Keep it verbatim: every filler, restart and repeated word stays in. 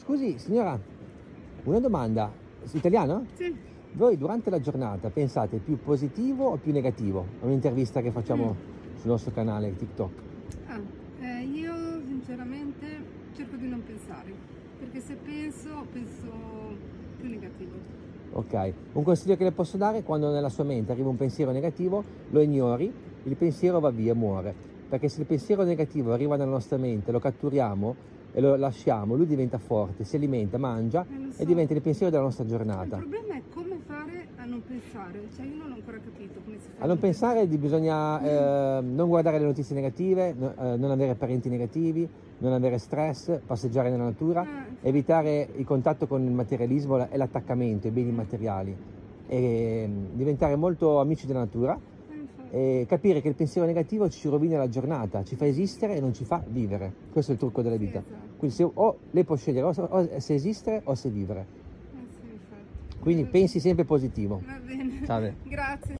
Scusi, signora, una domanda. Italiano? Sì. Voi durante la giornata pensate più positivo o più negativo? È un'intervista che facciamo Mm. sul nostro canale TikTok. Ah, eh, io sinceramente cerco di non pensare, perché se penso, penso più negativo. Ok, un consiglio che le posso dare: quando nella sua mente arriva un pensiero negativo, lo ignori, il pensiero va via, muore. Perché se il pensiero negativo arriva nella nostra mente, lo catturiamo e lo lasciamo, lui diventa forte, si alimenta, mangia Eh, lo so. e diventa il pensiero della nostra Il giornata. problema è come fare a non pensare, cioè io non ho ancora capito come si fa A non pensare di- bisogna eh, non guardare le notizie negative, no- eh, non avere parenti negativi, non avere stress, passeggiare nella natura, Ah, evitare il contatto con il materialismo e l'attaccamento ai beni materiali, e mm, diventare molto amici della natura, eh, infatti. e capire che il pensiero negativo ci rovina la giornata, ci fa esistere e non ci fa vivere. Questo è il trucco della Sì, vita. esatto. Quindi se, o lei può scegliere o se, o se esistere o se vivere. Eh, sì, infatti. Quindi Va pensi sempre positivo. va bene, Salve. grazie.